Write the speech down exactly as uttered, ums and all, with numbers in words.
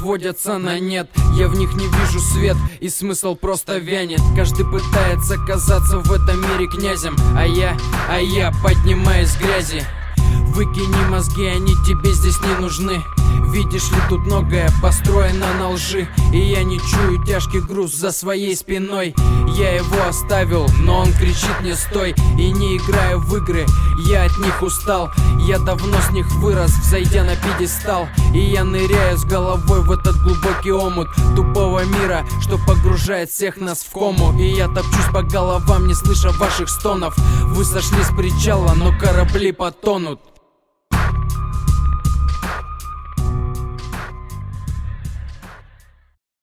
сводятся на нет. Я в них не вижу свет, и смысл просто вянет. Каждый пытается казаться в этом мире князем, А я, а я поднимаюсь с грязи. Выкини мозги, они тебе здесь не нужны. Видишь ли, тут многое построено на лжи, и я не чую тяжкий груз за своей спиной. Я его оставил, но он кричит мне стой. И не играю в игры, я от них устал. Я давно с них вырос, взойдя на пьедестал. И я ныряю с головой в этот глубокий омут тупого мира, что погружает всех нас в кому. И я топчусь по головам, не слыша ваших стонов. Вы сошли с причала, но корабли потонут.